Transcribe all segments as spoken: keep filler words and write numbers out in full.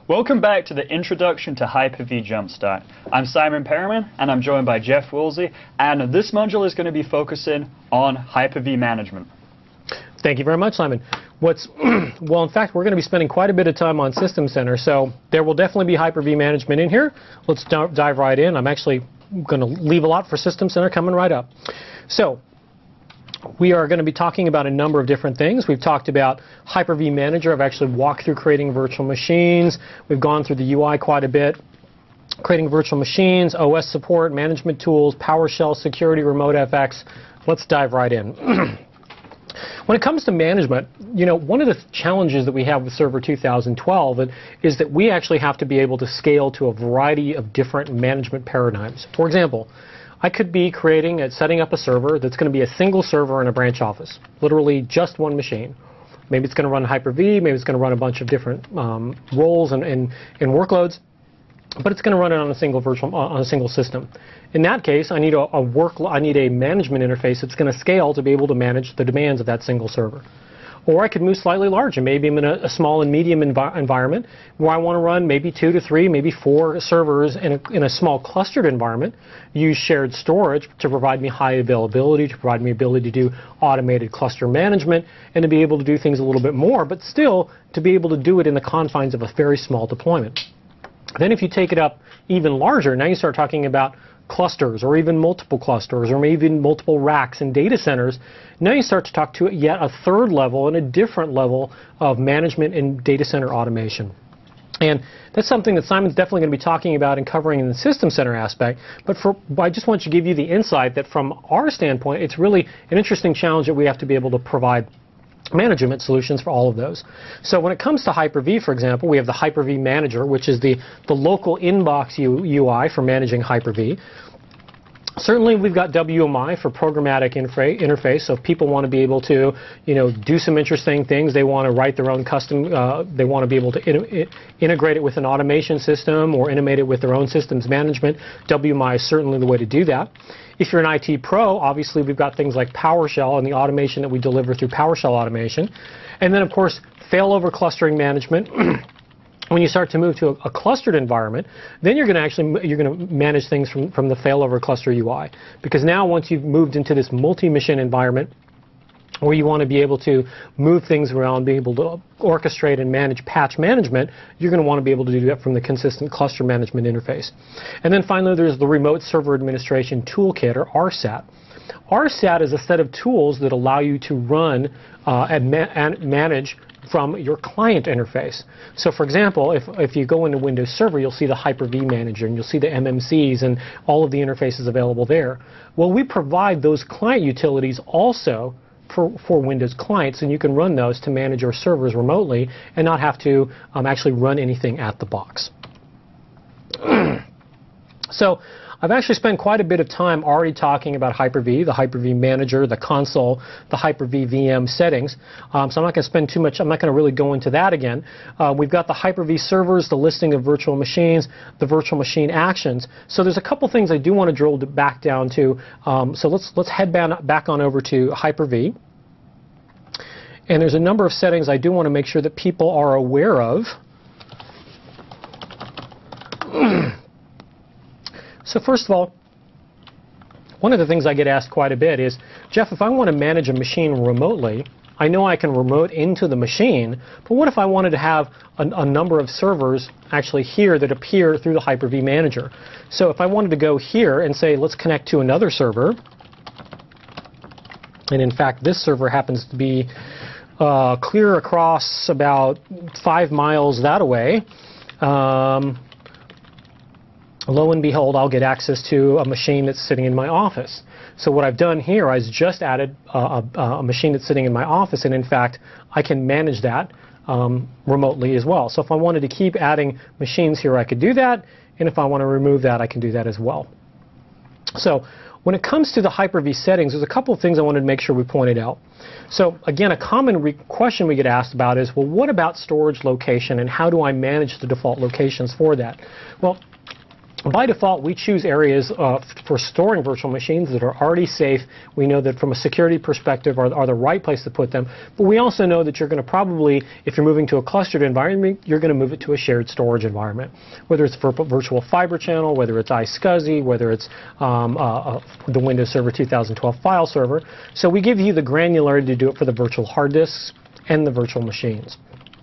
Welcome back to the Introduction to Hyper-V Jumpstart. I'm Simon Perriman, and I'm joined by Jeff Woolsey, and this module is going to be focusing on Hyper-V management. Thank you very much, Simon. What's well, in fact, we're going to be spending quite a bit of time on System Center, so there will definitely be Hyper-V management in here. Let's dive right in. I'm actually going to leave a lot for System Center coming right up. So, we are going to be talking about a number of different things. We've talked about Hyper-V Manager. I've actually walked through creating virtual machines. We've gone through the U I quite a bit. Creating virtual machines, O S support, management tools, PowerShell, security, remote F X. Let's dive right in. When it comes to management, you know, one of the challenges that we have with Server two thousand twelve is that we actually have to be able to scale to a variety of different management paradigms. For example, I could be creating and setting up a server that's going to be a single server in a branch office, literally just one machine. Maybe it's going to run Hyper-V, maybe it's going to run a bunch of different um, roles and, and, and workloads, but it's going to run it on a single virtual on a single system. In that case, I need a, a work I need a management interface that's going to scale to be able to manage the demands of that single server. Or I could move slightly larger. Maybe I'm in a, a small and medium envi environment where I want to run maybe two to three, maybe four servers in a, in a small clustered environment, use shared storage to provide me high availability, to provide me ability to do automated cluster management, and to be able to do things a little bit more, but still to be able to do it in the confines of a very small deployment. Then if you take it up even larger, now you start talking about clusters, or even multiple clusters, or maybe even multiple racks and data centers. Now you start to talk to yet a third level and a different level of management and data center automation. And that's something that Simon's definitely going to be talking about and covering in the System Center aspect. But for, I just want to give you the insight that from our standpoint, it's really an interesting challenge that we have to be able to provide management solutions for all of those. So when it comes to Hyper-V, for example, we have the Hyper-V Manager, which is the, the local inbox U I for managing Hyper-V. Certainly, we've got W M I for programmatic interface. So if people want to be able to, you know, do some interesting things, they want to write their own custom, uh, they want to be able to in integrate it with an automation system or integrate it with their own systems management, W M I is certainly the way to do that. If you're an I T pro, obviously we've got things like PowerShell and the automation that we deliver through PowerShell automation. And then, of course, failover clustering management. When you start to move to a, a clustered environment, then you're going to actually you're going to manage things from, from the failover cluster U I. Because now once you've moved into this multi-mission environment, where you want to be able to move things around, be able to orchestrate and manage patch management, you're going to want to be able to do that from the consistent cluster management interface. And then finally, there's the Remote Server Administration Toolkit, or R SAT. R SAT is a set of tools that allow you to run uh, and, ma and manage from your client interface. So for example, if, if you go into Windows Server, you'll see the Hyper-V Manager, and you'll see the M M Cs and all of the interfaces available there. Well, we provide those client utilities also For, for Windows clients, and you can run those to manage your servers remotely and not have to um, actually run anything at the box. So I've actually spent quite a bit of time already talking about Hyper-V, the Hyper-V Manager, the console, the Hyper-V V M settings. Um, so I'm not going to spend too much, I'm not going to really go into that again. Uh, we've got the Hyper-V servers, the listing of virtual machines, the virtual machine actions. So there's a couple things I do want to drill back down to. Um, so let's, let's head back on over to Hyper-V. And there's a number of settings I do want to make sure that people are aware of. So first of all, one of the things I get asked quite a bit is, Jeff, if I want to manage a machine remotely, I know I can remote into the machine, but what if I wanted to have a, a number of servers actually here that appear through the Hyper-V Manager? So if I wanted to go here and say, let's connect to another server, and in fact this server happens to be uh, clear across about five miles that way, um, lo and behold, I'll get access to a machine that's sitting in my office. So what I've done here is just added a, a, a machine that's sitting in my office, and in fact, I can manage that um, remotely as well. So if I wanted to keep adding machines here, I could do that, and if I want to remove that, I can do that as well. So when it comes to the Hyper-V settings, there's a couple of things I wanted to make sure we pointed out. So again, a common re question we get asked about is, well, what about storage location, and how do I manage the default locations for that? Well, By default, we choose areas uh, for storing virtual machines that are already safe. We know that from a security perspective are, are the right place to put them. But we also know that you're going to probably, if you're moving to a clustered environment, you're going to move it to a shared storage environment. Whether it's for virtual fiber channel, whether it's iSCSI, whether it's um, uh, uh, the Windows Server two thousand twelve file server. So we give you the granularity to do it for the virtual hard disks and the virtual machines.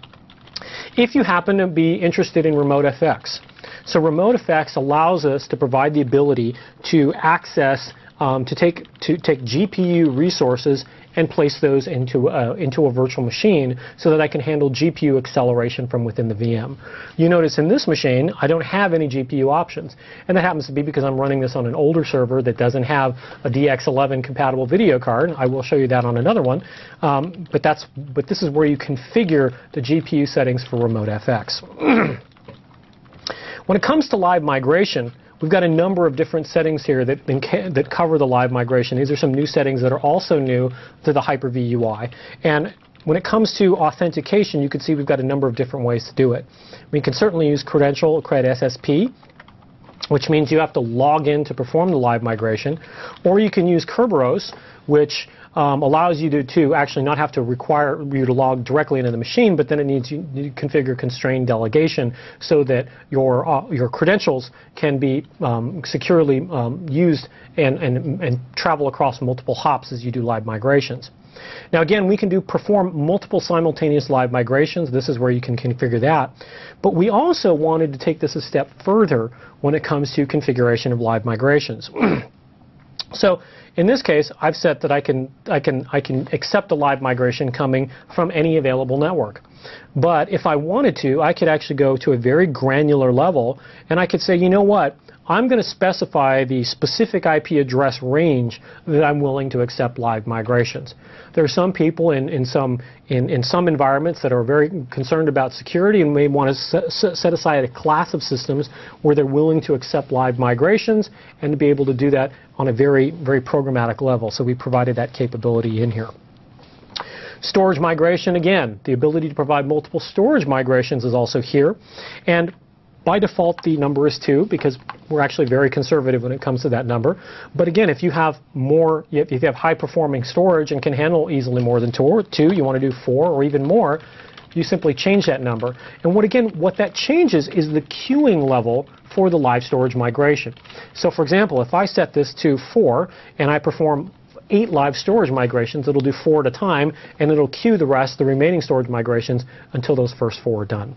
If you happen to be interested in RemoteFX, so RemoteFX allows us to provide the ability to access, um, to take to take G P U resources and place those into a, into a virtual machine so that I can handle G P U acceleration from within the V M. You notice in this machine I don't have any G P U options, and that happens to be because I'm running this on an older server that doesn't have a D X eleven compatible video card. I will show you that on another one, um, but that's but this is where you configure the G P U settings for RemoteFX. When it comes to live migration, we've got a number of different settings here that, that cover the live migration. These are some new settings that are also new to the Hyper-V U I. And when it comes to authentication, you can see we've got a number of different ways to do it. We can certainly use Credential Cred S S P, which means you have to log in to perform the live migration, or you can use Kerberos, which um, allows you to, to actually not have to require you to log directly into the machine, but then it needs you to configure constrained delegation so that your uh, your credentials can be um, securely um, used and, and, and travel across multiple hops as you do live migrations. Now again, we can do perform multiple simultaneous live migrations. This is where you can configure that. But we also wanted to take this a step further when it comes to configuration of live migrations. So in this case, I've set that I can, I can, I can accept a live migration coming from any available network. But if I wanted to, I could actually go to a very granular level, and I could say, you know what? I'm going to specify the specific I P address range that I'm willing to accept live migrations. There are some people in, in, some, in, in some environments that are very concerned about security and may want to set, set aside a class of systems where they're willing to accept live migrations and to be able to do that on a very, very programmatic level. So we provided that capability in here. Storage migration, again, the ability to provide multiple storage migrations is also here. And by default, the number is two because we're actually very conservative when it comes to that number. But again, if you have more, if you have high-performing storage and can handle easily more than two, or two, you want to do four or even more, you simply change that number. And what again, what that changes is the queuing level for the live storage migration. So, for example, if I set this to four and I perform eight live storage migrations, it'll do four at a time, and it'll queue the rest, the remaining storage migrations, until those first four are done.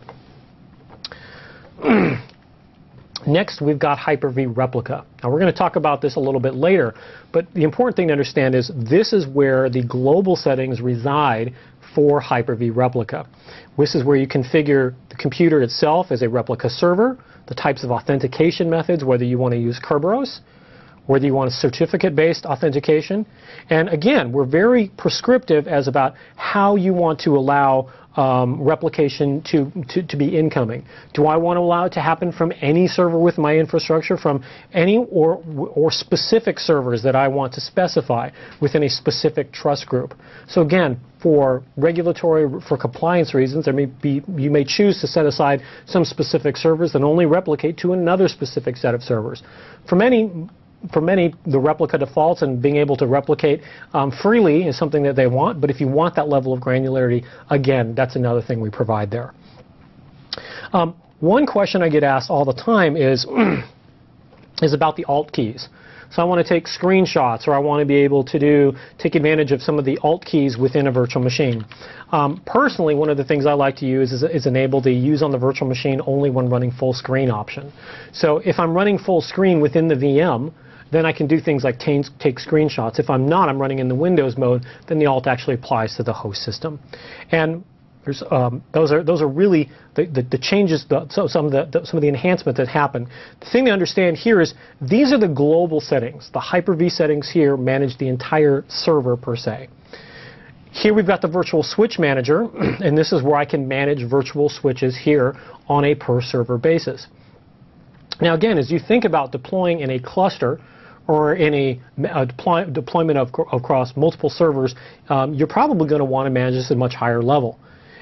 Next, we've got Hyper-V Replica. Now, we're going to talk about this a little bit later, but the important thing to understand is this is where the global settings reside for Hyper-V Replica. This is where you configure the computer itself as a replica server, the types of authentication methods, whether you want to use Kerberos, whether you want a certificate-based authentication. And again, we're very prescriptive as about how you want to allow um, replication to, to, to be incoming. Do I want to allow it to happen from any server with my infrastructure, from any or, or specific servers that I want to specify within a specific trust group? So again, for regulatory, for compliance reasons, there may be, you may choose to set aside some specific servers that only replicate to another specific set of servers. For many, For many, the replica defaults and being able to replicate um, freely is something that they want, but if you want that level of granularity, again, that's another thing we provide there. Um, one question I get asked all the time is, is about the alt keys. So I want to take screenshots, or I want to be able to do, take advantage of some of the alt keys within a virtual machine. Um, personally, one of the things I like to use is, is enable the use on the virtual machine only when running full screen option. So if I'm running full screen within the V M, then I can do things like take screenshots. If I'm not, I'm running in the Windows mode, then the alt actually applies to the host system. And there's, um, those are those are really the, the, the changes, the, so some of the, the some of the enhancements that happen. The thing to understand here is these are the global settings. The Hyper-V settings here manage the entire server per se. Here we've got the virtual switch manager, and this is where I can manage virtual switches here on a per server basis. Now again, as you think about deploying in a cluster or in a, a deploy, deployment of, across multiple servers, um, you're probably going to want to manage this at a much higher level.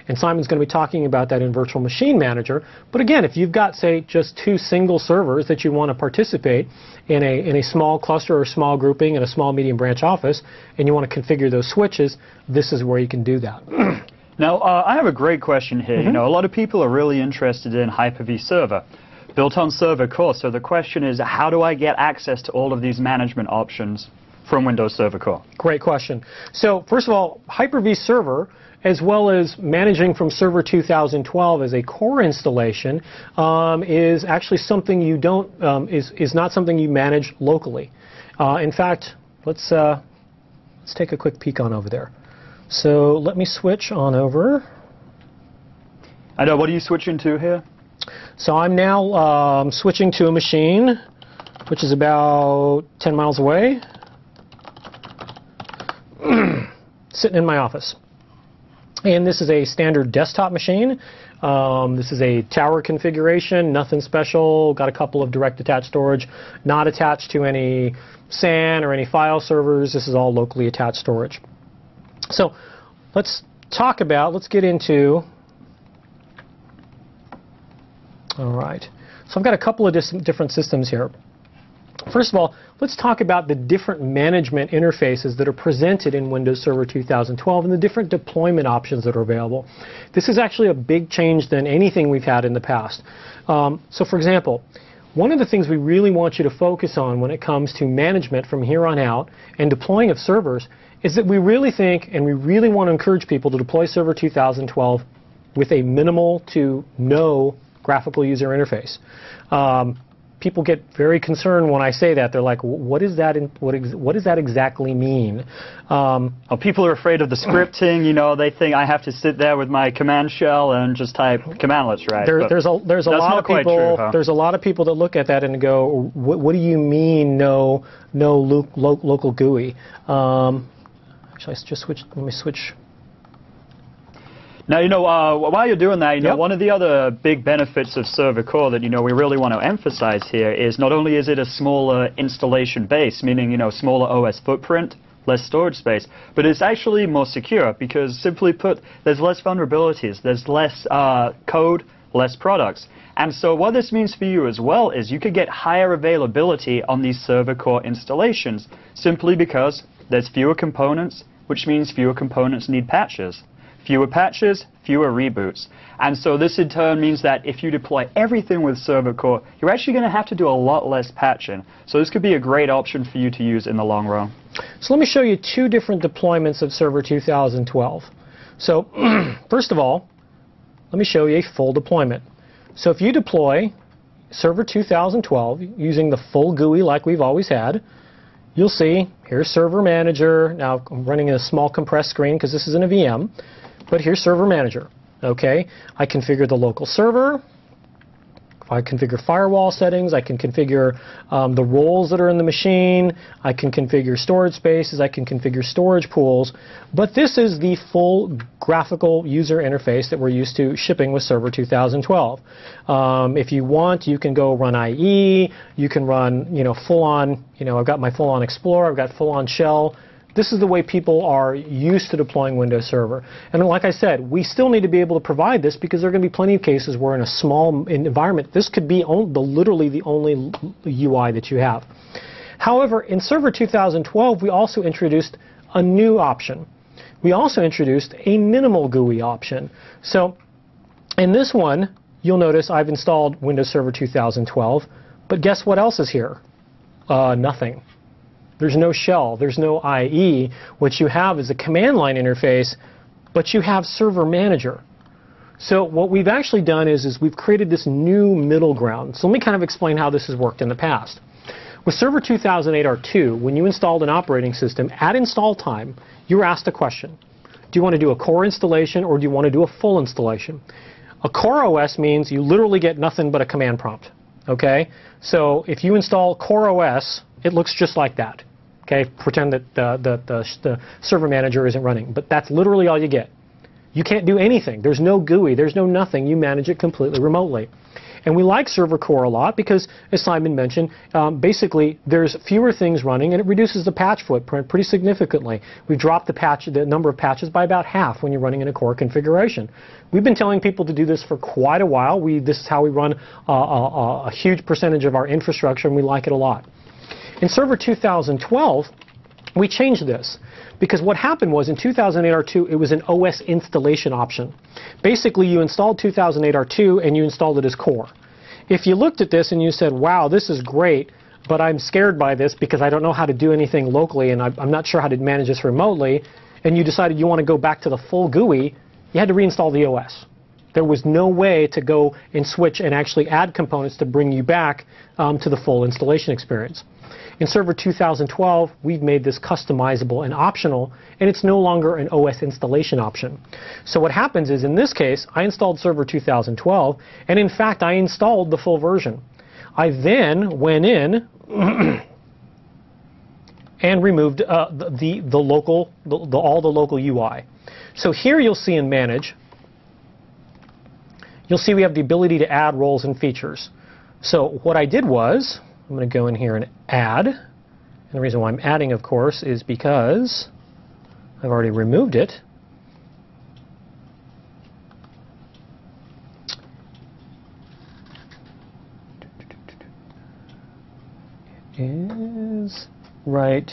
And Simon's going to be talking about that in Virtual Machine Manager. But again, if you've got, say, just two single servers that you want to participate in a, in a small cluster or small grouping in a small medium branch office, and you want to configure those switches, this is where you can do that. Now, uh, I have a great question here. Mm-hmm. You know, a lot of people are really interested in Hyper-V Server, built on Server Core. So the question is, how do I get access to all of these management options from Windows Server Core? Great question. So first of all, Hyper-V Server, as well as managing from Server two thousand twelve as a core installation, um, is actually something you don't um, is is not something you manage locally. Uh, in fact, let's uh, let's take a quick peek on over there. So let me switch on over. I know. What are you switching to here? So I'm now um, switching to a machine which is about ten miles away, sitting in my office. And this is a standard desktop machine. Um, this is a tower configuration, nothing special, got a couple of direct attached storage, not attached to any S A N or any file servers. This is all locally attached storage. So let's talk about, let's get into, all right. So I've got a couple of dis different systems here. First of all, let's talk about the different management interfaces that are presented in Windows Server two thousand twelve and the different deployment options that are available. This is actually a big change than anything we've had in the past. Um, so for example, one of the things we really want you to focus on when it comes to management from here on out and deploying of servers is that we really think and we really want to encourage people to deploy Server two thousand twelve with a minimal to no graphical user interface. Um, People get very concerned when I say that. They're like, "What is that? In, what, ex what does that exactly mean?" Um, oh, people are afraid of the scripting. You know, they think I have to sit there with my command shell and just type commandlets, right? There, there's a there's a lot of people. True, huh? There's a lot of people that look at that and go, "What, what do you mean? No, no lo lo local G U I?" Um, actually, I just switch. Let me switch. Now, you know, uh, while you're doing that, you know, Yep. one of the other big benefits of Server Core that, you know, we really want to emphasize here is not only is it a smaller installation base, meaning, you know, smaller O S footprint, less storage space, but it's actually more secure because, simply put, there's less vulnerabilities, there's less uh, code, less products. And so what this means for you as well is you could get higher availability on these Server Core installations simply because there's fewer components, which means fewer components need patches. Fewer patches, fewer reboots. And so this in turn means that if you deploy everything with Server Core, you're actually going to have to do a lot less patching. So this could be a great option for you to use in the long run. So let me show you two different deployments of Server two thousand twelve. So first of all, let me show you a full deployment. So if you deploy Server two thousand twelve using the full G U I like we've always had, you'll see here's Server Manager. Now I'm running in a small compressed screen because this isn't a V M. But here's Server Manager, okay? I configure the local server, I configure firewall settings, I can configure um, the roles that are in the machine, I can configure storage spaces, I can configure storage pools, but this is the full graphical user interface that we're used to shipping with Server two thousand twelve. Um, if you want, you can go run I E, you can run, you know, full-on, you know, I've got my full-on Explorer, I've got full-on Shell. This is the way people are used to deploying Windows Server. And like I said, we still need to be able to provide this because there are going to be plenty of cases where in a small environment, this could be on, the, literally the only U I that you have. However, in Server two thousand twelve, we also introduced a new option. We also introduced a minimal G U I option. So in this one, you'll notice I've installed Windows Server two thousand twelve, but guess what else is here? Uh, nothing. There's no shell, there's no I E. What you have is a command line interface, but you have Server Manager. So what we've actually done is, is we've created this new middle ground. So let me kind of explain how this has worked in the past. With Server two thousand eight R two, when you installed an operating system, at install time, you were asked a question. Do you want to do a core installation or do you want to do a full installation? A core O S means you literally get nothing but a command prompt. Okay? So if you install Core O S, it looks just like that. Okay, pretend that the, the, the, the Server Manager isn't running, but that's literally all you get. You can't do anything. There's no G U I. There's no nothing. You manage it completely remotely. And we like Server Core a lot because, as Simon mentioned, um, basically there's fewer things running and it reduces the patch footprint pretty significantly. We've dropped the patch, the number of patches by about half when you're running in a core configuration. We've been telling people to do this for quite a while. We, this is how we run uh, a, a huge percentage of our infrastructure, and we like it a lot. In Server two thousand twelve, we changed this. Because what happened was in two thousand eight R two, it was an O S installation option. Basically, you installed two thousand eight R two and you installed it as core. If you looked at this and you said, wow, this is great, but I'm scared by this because I don't know how to do anything locally and I'm not sure how to manage this remotely, and you decided you want to go back to the full G U I, you had to reinstall the O S. There was no way to go and switch and actually add components to bring you back um, to the full installation experience. In Server two thousand twelve, we've made this customizable and optional, and it's no longer an O S installation option. So what happens is, in this case, I installed Server two thousand twelve, and in fact, I installed the full version. I then went in and removed uh, the, the, the local, the, the, all the local U I. So here you'll see in Manage, you'll see we have the ability to add roles and features. So what I did was, I'm going to go in here and add. And the reason why I'm adding, of course, is because I've already removed it. It is right.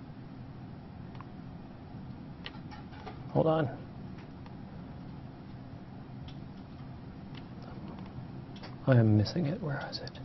Hold on. I am missing it. Where is it?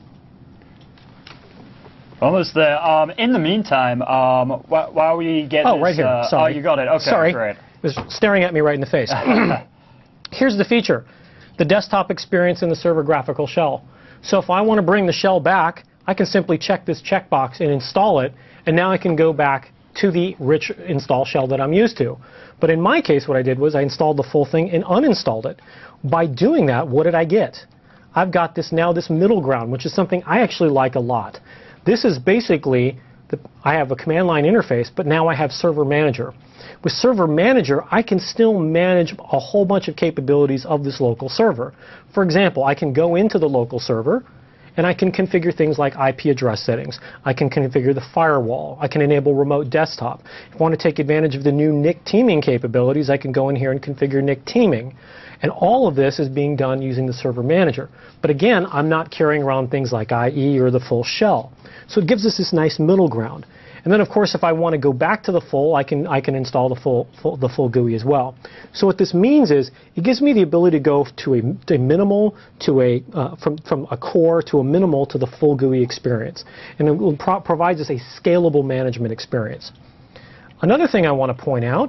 Almost there. Um, in the meantime, um, wh while we get oh, this, right here. Uh, Sorry. Oh, you got it. Okay, Sorry. great. It was staring at me right in the face. Here's the feature. The desktop experience in the server graphical shell. So if I want to bring the shell back, I can simply check this checkbox and install it, and now I can go back to the rich install shell that I'm used to. But in my case, what I did was I installed the full thing and uninstalled it. By doing that, what did I get? I've got this now this middle ground, which is something I actually like a lot. This is basically, the, I have a command line interface, but now I have Server Manager. With Server Manager, I can still manage a whole bunch of capabilities of this local server. For example, I can go into the local server, and I can configure things like I P address settings. I can configure the firewall. I can enable remote desktop. If I want to take advantage of the new N I C teaming capabilities, I can go in here and configure N I C teaming. And all of this is being done using the Server Manager. But again, I'm not carrying around things like I E or the full shell. So it gives us this nice middle ground. And then, of course, if I want to go back to the full, I can, I can install the full, full, the full G U I as well. So what this means is it gives me the ability to go to a, to a minimal, to a, uh, from, from a core to a minimal to the full G U I experience. And it pro provides us a scalable management experience. Another thing I want to point out,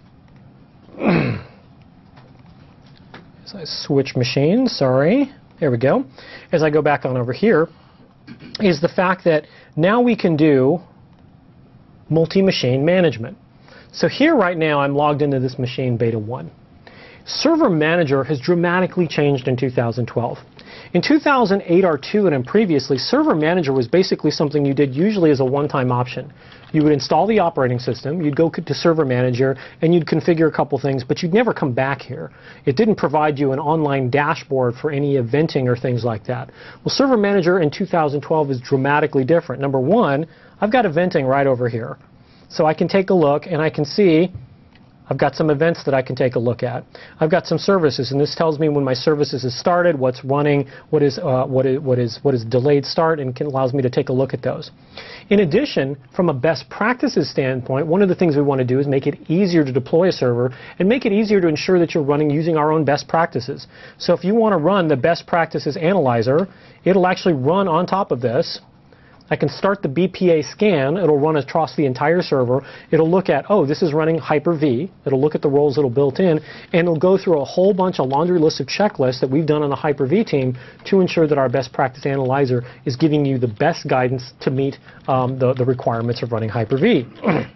as I switch machines, sorry, there we go, as I go back on over here, is the fact that now we can do multi-machine management. So here right now I'm logged into this machine beta one. Server Manager has dramatically changed in two thousand twelve. In two thousand eight R two and previously, Server Manager was basically something you did usually as a one-time option. You would install the operating system, you'd go to Server Manager, and you'd configure a couple things, but you'd never come back here. It didn't provide you an online dashboard for any eventing or things like that. Well, Server Manager in two thousand twelve is dramatically different. Number one, I've got eventing right over here. So I can take a look and I can see I've got some events that I can take a look at. I've got some services, and this tells me when my services has started, what's running, what is, uh, what is, what is, what is delayed start, and can, allows me to take a look at those. In addition, from a best practices standpoint, one of the things we want to do is make it easier to deploy a server and make it easier to ensure that you're running using our own best practices. So if you want to run the best practices analyzer, it'll actually run on top of this. I can start the B P A scan. It'll run across the entire server. It'll look at, oh, this is running Hyper-V. It'll look at the roles that are built in, and it'll go through a whole bunch of laundry list of checklists that we've done on the Hyper-V team to ensure that our best practice analyzer is giving you the best guidance to meet um, the, the requirements of running Hyper-V.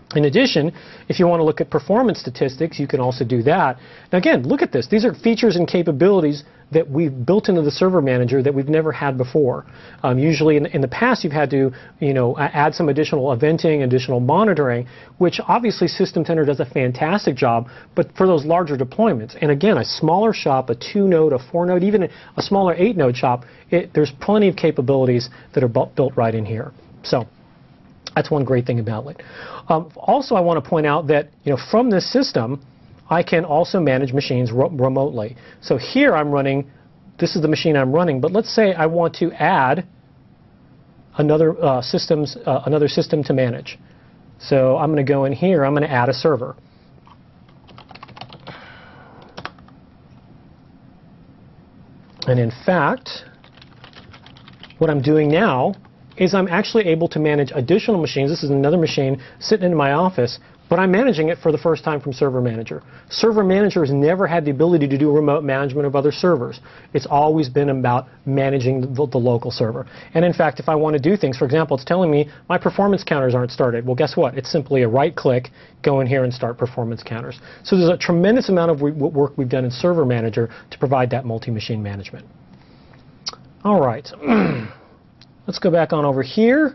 In addition, if you want to look at performance statistics, you can also do that. Now again, look at this. These are features and capabilities that we've built into the Server Manager that we've never had before. Um, usually in, in the past you've had to you know, add some additional eventing, additional monitoring, which obviously System Center does a fantastic job, but for those larger deployments. And again, a smaller shop, a two-node, a four-node, even a smaller eight-node shop, it, there's plenty of capabilities that are bu- built right in here. So that's one great thing about it. Um, also, I want to point out that you know, from this system, I can also manage machines ro remotely. So here I'm running, this is the machine I'm running, but let's say I want to add another, uh, systems, uh, another system to manage. So I'm going to go in here, I'm going to add a server. And in fact, what I'm doing now is I'm actually able to manage additional machines. This is another machine sitting in my office, but I'm managing it for the first time from Server Manager. Server Manager has never had the ability to do remote management of other servers. It's always been about managing the, the local server. And in fact, if I want to do things, for example, it's telling me my performance counters aren't started. Well, guess what? It's simply a right click, go in here and start performance counters. So there's a tremendous amount of work we've done in Server Manager to provide that multi-machine management. All right. Let's go back on over here.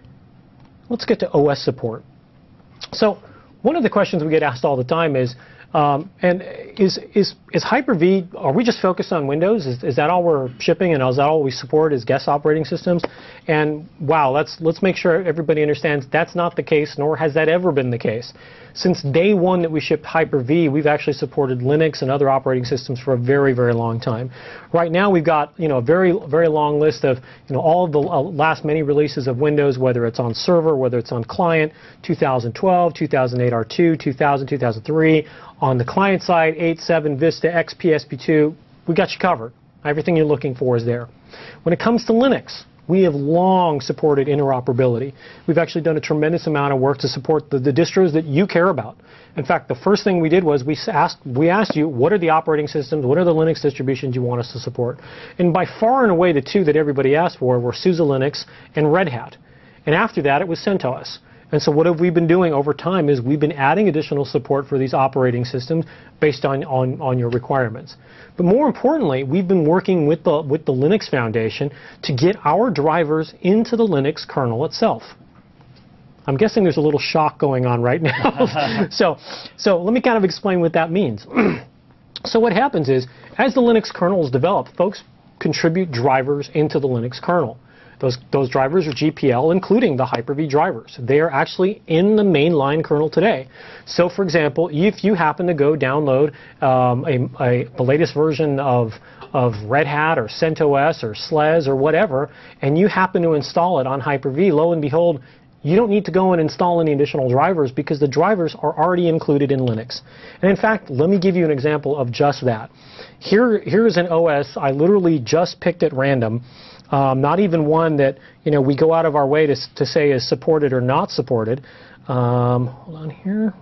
Let's get to O S support. So one of the questions we get asked all the time is, um, and is, is, is Hyper-V, are we just focused on Windows? Is, is that all we're shipping and is that all we support as guest operating systems? And wow, let's, let's make sure everybody understands that's not the case, nor has that ever been the case. Since day one that we shipped Hyper-V, we've actually supported Linux and other operating systems for a very, very long time. Right now we've got you know, a very, very long list of you know, all of the uh, last many releases of Windows, whether it's on server, whether it's on client, two thousand twelve, two thousand eight R two, two thousand, two thousand three, on the client side, eight, seven, Vista, X P, S P two, we got you covered. Everything you're looking for is there. When it comes to Linux, we have long supported interoperability. We've actually done a tremendous amount of work to support the, the distros that you care about. In fact, the first thing we did was we asked, we asked you, what are the operating systems, what are the Linux distributions you want us to support? And by far and away, the two that everybody asked for were SUSE Linux and Red Hat. And after that, it was CentOS. And so what have we been doing over time is we've been adding additional support for these operating systems based on, on, on your requirements. But more importantly, we've been working with the, with the Linux Foundation to get our drivers into the Linux kernel itself. I'm guessing there's a little shock going on right now. so, so let me kind of explain what that means. So what happens is, as the Linux kernel is developed, folks contribute drivers into the Linux kernel. Those, those drivers are G P L, including the Hyper-V drivers. They are actually in the mainline kernel today. So, for example, if you happen to go download um, a, a, the latest version of, of Red Hat or CentOS or S L E S or whatever, and you happen to install it on Hyper-V, lo and behold, you don't need to go and install any additional drivers because the drivers are already included in Linux. And in fact, let me give you an example of just that. Here, here's an O S I literally just picked at random. Um, not even one that you know we go out of our way to, to say is supported or not supported. Um, hold on here.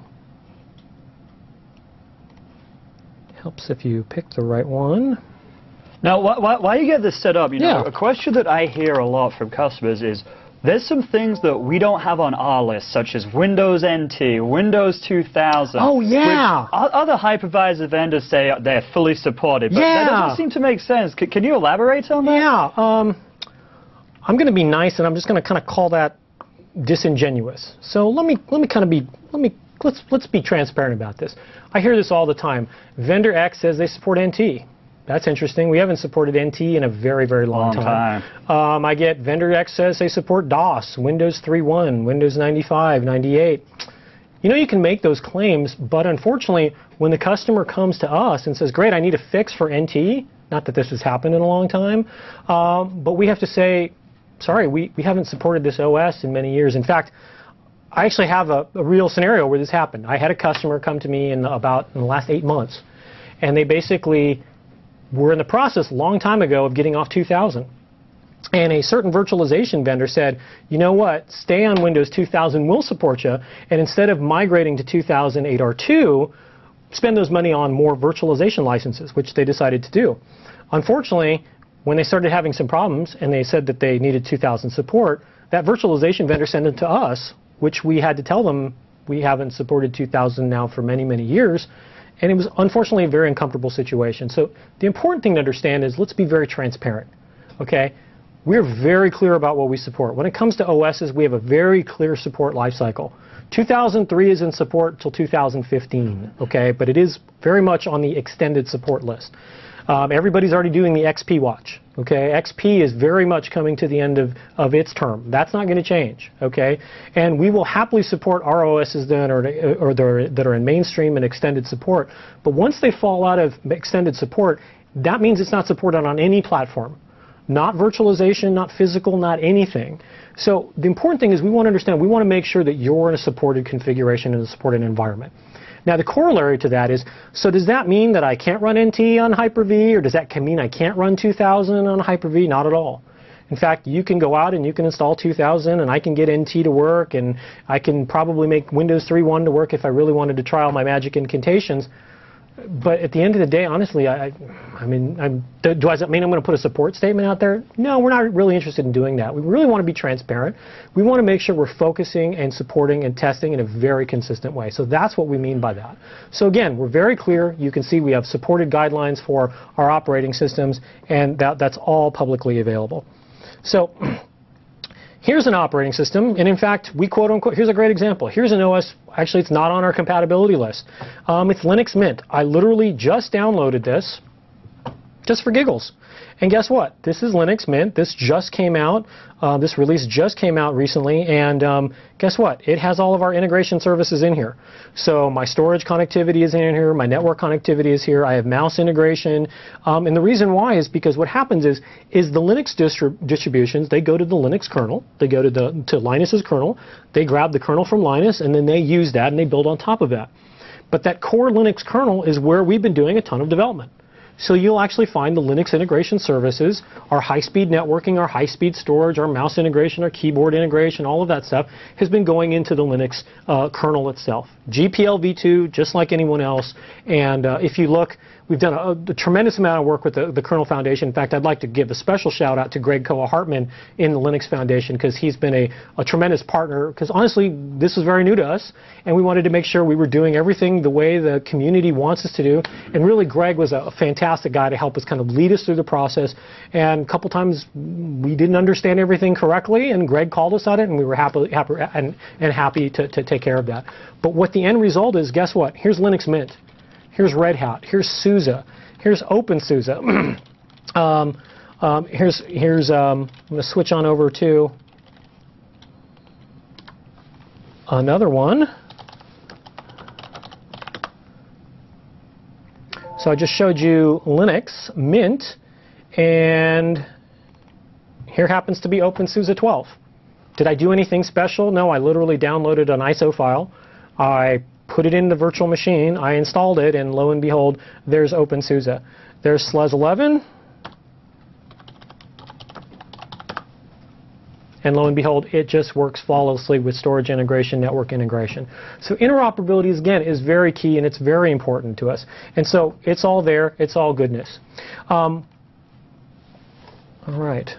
Helps if you pick the right one. Now, wh wh while you get this set up, you know, yeah. a question that I hear a lot from customers is, there's some things that we don't have on our list, such as Windows N T, Windows two thousand. Oh, yeah. Which other hypervisor vendors say they're fully supported. But yeah. that doesn't seem to make sense. C can you elaborate on that? Yeah. Um, I'm going to be nice, and I'm just going to kind of call that disingenuous. So let me let me kind of be let me let's let's be transparent about this. I hear this all the time. Vendor X says they support N T. That's interesting. We haven't supported N T in a very, very long, long time. time. Um, I get Vendor X says they support DOS, Windows three point one, Windows ninety-five, ninety-eight. You know, you can make those claims, but unfortunately, when the customer comes to us and says, great, I need a fix for N T, not that this has happened in a long time, um, but we have to say, sorry, we, we haven't supported this O S in many years. In fact, I actually have a, a real scenario where this happened. I had a customer come to me in about in the last eight months, and they basically were in the process a long time ago of getting off two thousand. And a certain virtualization vendor said, you know what, stay on Windows two thousand, we'll support you, and instead of migrating to two thousand eight R two, spend those money on more virtualization licenses, which they decided to do. Unfortunately, when they started having some problems and they said that they needed two thousand support, that virtualization vendor sent it to us, which we had to tell them, We haven't supported two thousand now for many, many years. And it was unfortunately a very uncomfortable situation. So the important thing to understand is let's be very transparent. Okay? We're very clear about what we support. When it comes to O Ss, we have a very clear support lifecycle. two thousand three is in support till two thousand fifteen, okay? But it is very much on the extended support list. Um, everybody's already doing the X P watch, okay? X P is very much coming to the end of, of its term. That's not going to change, okay? And we will happily support our O Ss that are, or that are in mainstream and extended support. But once they fall out of extended support, that means it's not supported on any platform. Not virtualization, not physical, not anything. So the important thing is we want to understand, we want to make sure that you're in a supported configuration and a supported environment. Now the corollary to that is, so does that mean that I can't run N T on Hyper-V, or does that mean I can't run two thousand on Hyper-V? Not at all. In fact, you can go out and you can install two thousand, and I can get N T to work, and I can probably make Windows three point one to work if I really wanted to try all my magic incantations. But at the end of the day, honestly, I, I mean, I'm, do, does that mean I'm going to put a support statement out there? No, we're not really interested in doing that. We really want to be transparent. We want to make sure we're focusing and supporting and testing in a very consistent way. So that's what we mean by that. So again, we're very clear. You can see we have supported guidelines for our operating systems, and that, that's all publicly available. So here's an operating system, and in fact, we quote unquote, here's a great example. Here's an O S, actually it's not on our compatibility list. Um, it's Linux Mint. I literally just downloaded this just for giggles. And guess what? This is Linux Mint. This just came out. Uh, this release just came out recently, and um, guess what? It has all of our integration services in here. So my storage connectivity is in here, my network connectivity is here, I have mouse integration, um, and the reason why is because what happens is, is the Linux distri distributions, they go to the Linux kernel, they go to, the, to Linus's kernel, they grab the kernel from Linus, and then they use that and they build on top of that. But that core Linux kernel is where we've been doing a ton of development. So you'll actually find the Linux integration services, our high-speed networking, our high-speed storage, our mouse integration, our keyboard integration, all of that stuff has been going into the Linux uh, kernel itself. G P L v two, just like anyone else. And uh, if you look, we've done a, a tremendous amount of work with the, the Kernel Foundation. In fact, I'd like to give a special shout out to Greg Koa-Hartman in the Linux Foundation, because he's been a, a tremendous partner, because honestly, this was very new to us, and we wanted to make sure we were doing everything the way the community wants us to do. And really, Greg was a, a fantastic guy to help us kind of lead us through the process. And a couple times we didn't understand everything correctly, and Greg called us on it, and we were happy, happy and, and happy to, to take care of that. But what the end result is, guess what? Here's Linux Mint. Here's Red Hat. Here's SUSE. Here's OpenSUSE. um, um, here's here's um, I'm going to switch on over to another one. So I just showed you Linux Mint, and here happens to be OpenSUSE twelve. Did I do anything special? No, I literally downloaded an I S O file. I put it in the virtual machine, I installed it, and lo and behold, there's OpenSUSE. There's S L E S eleven, and lo and behold, it just works flawlessly with storage integration, network integration. So interoperability, again, is very key, and it's very important to us. And so it's all there, it's all goodness. Um, all right.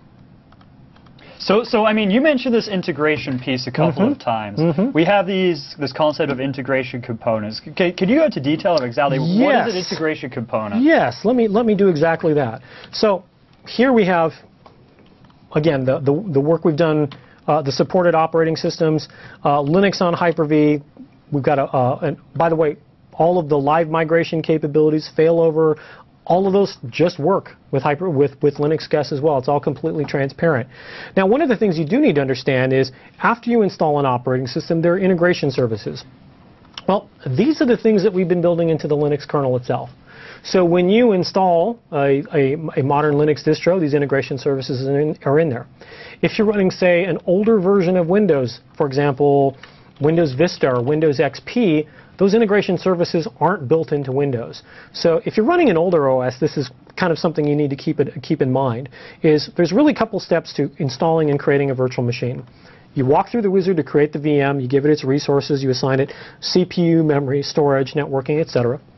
So, so I mean, you mentioned this integration piece a couple mm-hmm. of times. Mm-hmm. We have these this concept of integration components. Okay, could you go into detail of exactly yes. what is an integration component? Yes, let me let me do exactly that. So here we have, again, the the, the work we've done, uh, the supported operating systems, uh, Linux on Hyper-V. We've got a, uh, and by the way, all of the live migration capabilities, failover. All of those just work with Hyper with, with Linux Guest as well. It's all completely transparent. Now, one of the things you do need to understand is after you install an operating system, there are integration services. Well, these are the things that we've been building into the Linux kernel itself. So when you install a, a, a modern Linux distro, these integration services are in, are in there. If you're running, say, an older version of Windows, for example, Windows Vista or Windows X P, those integration services aren't built into Windows. So if you're running an older O S, this is kind of something you need to keep, it, keep in mind, is there's really a couple steps to installing and creating a virtual machine. You walk through the wizard to create the V M, you give it its resources, you assign it C P U, memory, storage, networking, et cetera.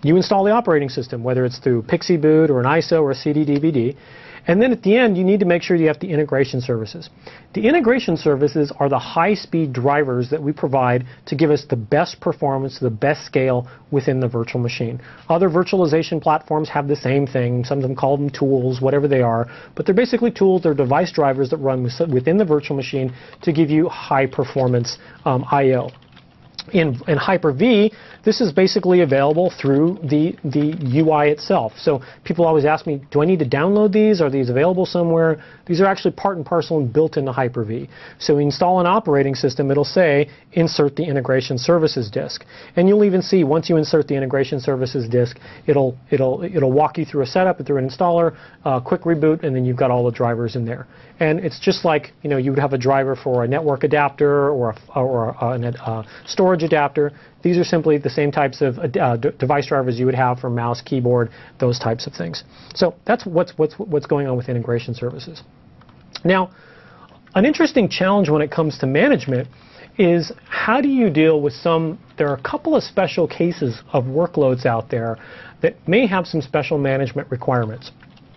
You install the operating system, whether it's through Pixie Boot or an I S O or a C D D V D. And then at the end, you need to make sure you have the integration services. The integration services are the high-speed drivers that we provide to give us the best performance, the best scale within the virtual machine. Other virtualization platforms have the same thing. Some of them call them tools, whatever they are. But they're basically tools. They're device drivers that run within the virtual machine to give you high-performance um, I O. In, in Hyper-V, this is basically available through the, the U I itself. So people always ask me, do I need to download these? Are these available somewhere? These are actually part and parcel and built into Hyper-V. So we install an operating system, it'll say, insert the integration services disk. And you'll even see, once you insert the integration services disk, it'll, it'll, it'll walk you through a setup through an installer, uh, quick reboot, and then you've got all the drivers in there. And it's just like, you know, you would have a driver for a network adapter or a, or a, a, a storage adapter. These are simply the same types of uh, device drivers you would have for mouse, keyboard, those types of things. So that's what's, what's, what's going on with integration services. Now, an interesting challenge when it comes to management is how do you deal with some, there are a couple of special cases of workloads out there that may have some special management requirements.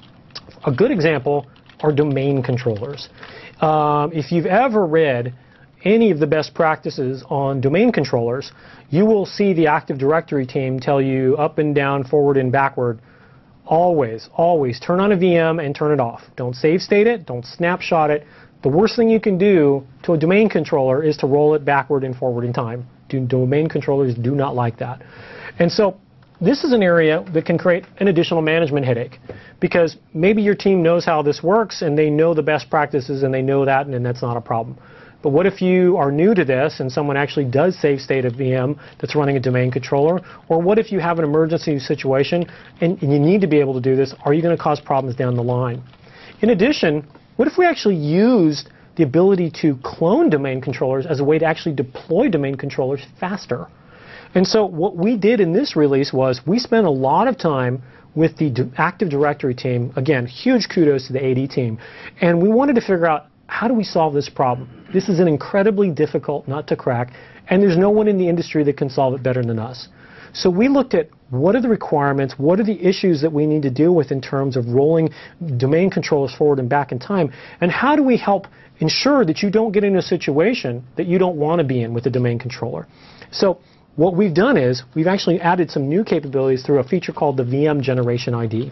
A good example are domain controllers. Um, if you've ever read any of the best practices on domain controllers, you will see the Active Directory team tell you up and down, forward and backward, always, always turn on a V M and turn it off. Don't save state it, don't snapshot it. The worst thing you can do to a domain controller is to roll it backward and forward in time. Do, domain controllers do not like that. And so this is an area that can create an additional management headache, because maybe your team knows how this works and they know the best practices and they know that, and that's not a problem. But what if you are new to this and someone actually does save state a V M that's running a domain controller? Or what if you have an emergency situation and, and you need to be able to do this? Are you going to cause problems down the line? In addition, what if we actually used the ability to clone domain controllers as a way to actually deploy domain controllers faster? And so what we did in this release was we spent a lot of time with the Active Directory team. Again, huge kudos to the A D team. And we wanted to figure out, how do we solve this problem? This is an incredibly difficult nut to crack, and there's no one in the industry that can solve it better than us. So we looked at what are the requirements, what are the issues that we need to deal with in terms of rolling domain controllers forward and back in time, and how do we help ensure that you don't get in a situation that you don't want to be in with a domain controller. So what we've done is we've actually added some new capabilities through a feature called the V M Generation I D.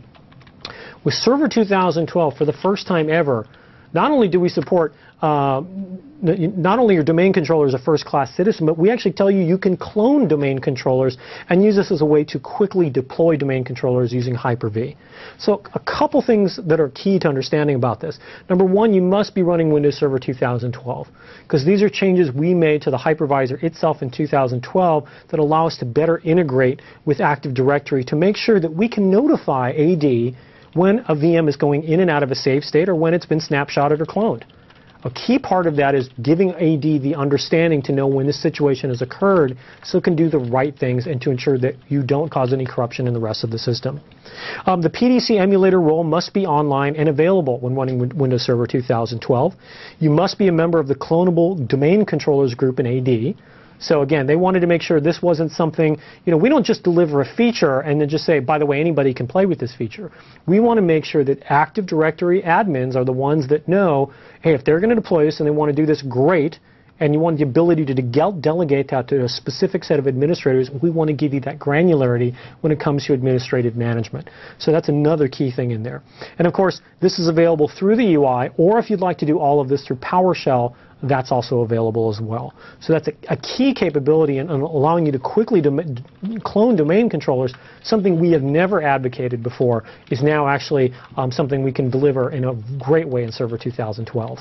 With Server two thousand twelve, for the first time ever, not only do we support, uh, not only are domain controllers a first-class citizen, but we actually tell you you can clone domain controllers and use this as a way to quickly deploy domain controllers using Hyper-V. So a couple things that are key to understanding about this. Number one, you must be running Windows Server two thousand twelve, because these are changes we made to the hypervisor itself in two thousand twelve that allow us to better integrate with Active Directory to make sure that we can notify A D when a V M is going in and out of a save state or when it's been snapshotted or cloned. A key part of that is giving A D the understanding to know when this situation has occurred so it can do the right things and to ensure that you don't cause any corruption in the rest of the system. Um, the P D C emulator role must be online and available when running Windows Server two thousand twelve. You must be a member of the Clonable Domain Controllers group in A D. So again, they wanted to make sure this wasn't something, you know, we don't just deliver a feature and then just say, by the way, anybody can play with this feature. We want to make sure that Active Directory admins are the ones that know, hey, if they're going to deploy this and they want to do this, great, and you want the ability to de delegate that to a specific set of administrators, we want to give you that granularity when it comes to administrative management. So that's another key thing in there. And of course, this is available through the U I, or if you'd like to do all of this through PowerShell, that's also available as well. So that's a, a key capability in, in allowing you to quickly dom clone domain controllers. Something we have never advocated before is now actually um, something we can deliver in a great way in Server two thousand twelve.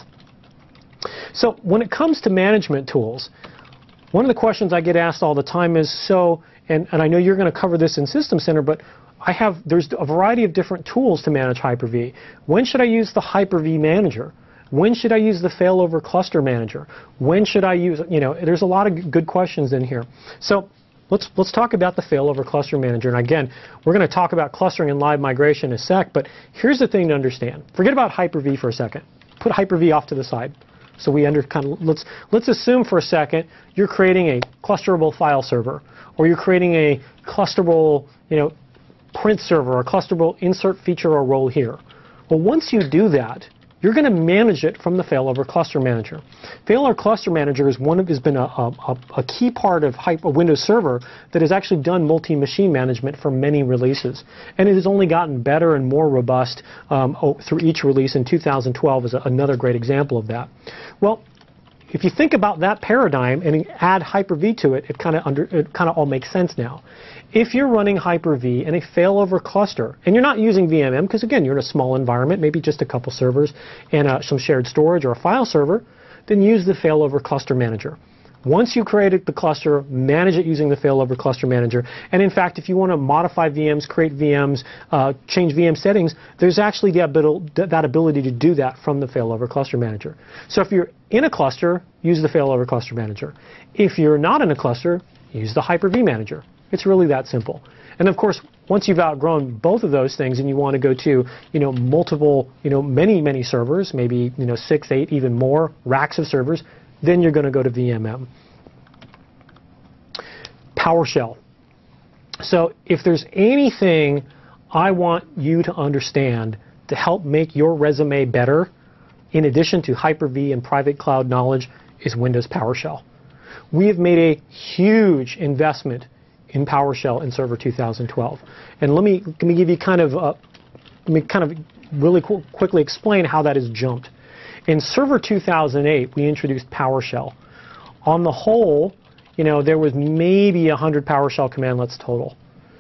So when it comes to management tools, one of the questions I get asked all the time is, so, and, and I know you're going to cover this in System Center, but I have, there's a variety of different tools to manage Hyper-V. When should I use the Hyper-V Manager? When should I use the Failover Cluster Manager? When should I use, you know, there's a lot of good questions in here. So let's, let's talk about the Failover Cluster Manager. And again, we're going to talk about clustering and live migration in a sec, but here's the thing to understand. Forget about Hyper-V for a second. Put Hyper-V off to the side. So we under kind of let's let's assume for a second you're creating a clusterable file server, or you're creating a clusterable, you know, print server, or a clusterable insert feature or role here. Well, once you do that, you're going to manage it from the Failover Cluster Manager. Failover Cluster Manager is one of has been a, a, a key part of Hyper, Windows Server that has actually done multi-machine management for many releases, and it has only gotten better and more robust um, through each release. In two thousand twelve is a, another great example of that. Well, if you think about that paradigm and add Hyper-V to it, it kind of under it kind of all makes sense now. If you're running Hyper-V in a failover cluster, and you're not using V M M, because again, you're in a small environment, maybe just a couple servers and uh, some shared storage or a file server, then use the Failover Cluster Manager. Once you created the cluster, manage it using the Failover Cluster Manager. And in fact, if you want to modify V Ms, create V Ms, uh, change V M settings, there's actually the abil that ability to do that from the Failover Cluster Manager. So if you're in a cluster, use the Failover Cluster Manager. If you're not in a cluster, use the Hyper-V Manager. It's really that simple. And of course, once you've outgrown both of those things and you want to go to, you know, multiple, you know, many, many servers, maybe, you know, six, eight, even more racks of servers, then you're going to go to V M M. PowerShell. So if there's anything I want you to understand to help make your resume better, in addition to Hyper-V and private cloud knowledge, is Windows PowerShell. We have made a huge investment in PowerShell in Server two thousand twelve. And let me, let me give you kind of, uh, let me kind of really qu quickly explain how that has jumped. In Server two thousand eight, we introduced PowerShell. On the whole, you know, there was maybe one hundred PowerShell commandlets total.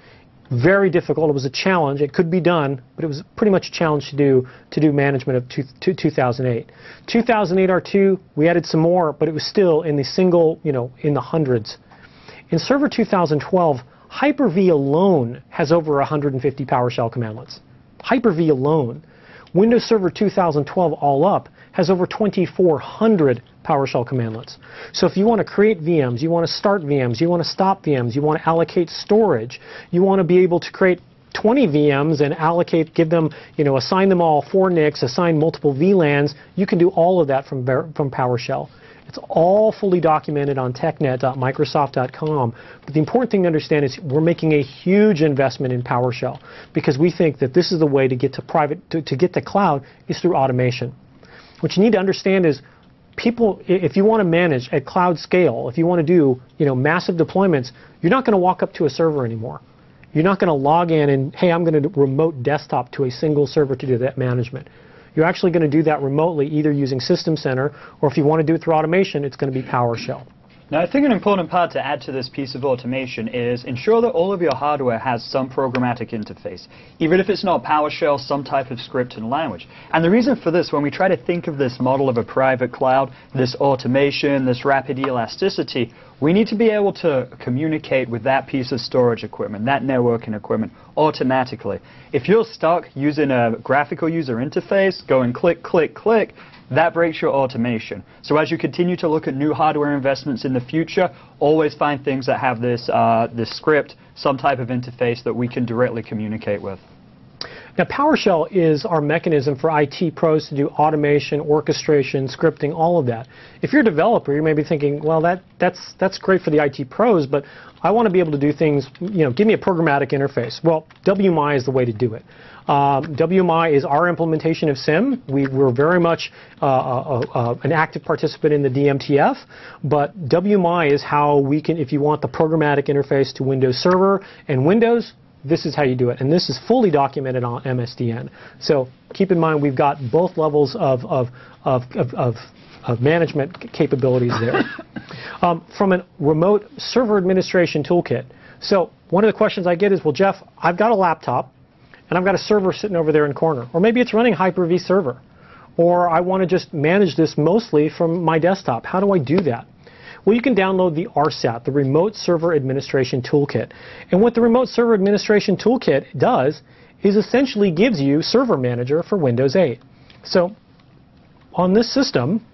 Very difficult. It was a challenge. It could be done, but it was pretty much a challenge to do to do management of two, two, two thousand eight. two thousand eight R two, we added some more, but it was still in the single, you know, in the hundreds. In Server two thousand twelve, Hyper-V alone has over one hundred fifty PowerShell commandlets. Hyper-V alone. Windows Server two thousand twelve all up has over twenty-four hundred PowerShell commandlets. So if you want to create V Ms, you want to start V Ms, you want to stop V Ms, you want to allocate storage, you want to be able to create twenty V Ms and allocate, give them, you know, assign them all four N I Cs, assign multiple V LANs, you can do all of that from, from PowerShell. It's all fully documented on technet dot microsoft dot com. But the important thing to understand is we're making a huge investment in PowerShell because we think that this is the way to get to private, to, to get to cloud is through automation. What you need to understand is people, if you want to manage at cloud scale, if you want to do, you know, massive deployments, you're not going to walk up to a server anymore. You're not going to log in and, hey, I'm going to remote desktop to a single server to do that management. You're actually going to do that remotely, either using System Center, or if you want to do it through automation, it's going to be PowerShell. Now, I think an important part to add to this piece of automation is ensure that all of your hardware has some programmatic interface, even if it's not PowerShell, some type of script and language. And the reason for this, when we try to think of this model of a private cloud, this automation, this rapid elasticity, we need to be able to communicate with that piece of storage equipment, that networking equipment, automatically. If you're stuck using a graphical user interface, going click, click, click, that breaks your automation. So as you continue to look at new hardware investments in the future, always find things that have this, uh, this script, some type of interface that we can directly communicate with. Now, PowerShell is our mechanism for I T pros to do automation, orchestration, scripting, all of that. If you're a developer, you may be thinking, well, that, that's, that's great for the I T pros, but I want to be able to do things, you know, give me a programmatic interface. Well, W M I is the way to do it. Um, W M I is our implementation of S I M. We, we're very much uh, uh, uh, an active participant in the D M T F, but W M I is how we can, if you want the programmatic interface to Windows Server and Windows, this is how you do it. And this is fully documented on M S D N. So keep in mind we've got both levels of, of, of, of, of, of management capabilities there. Um, from a remote server administration toolkit. So one of the questions I get is, well, Jeff, I've got a laptop and I've got a server sitting over there in the corner. Or maybe it's running Hyper-V server. Or I want to just manage this mostly from my desktop. How do I do that? Well, you can download the R S A T, the Remote Server Administration Toolkit. And what the Remote Server Administration Toolkit does is essentially gives you Server Manager for Windows eight. So on this system,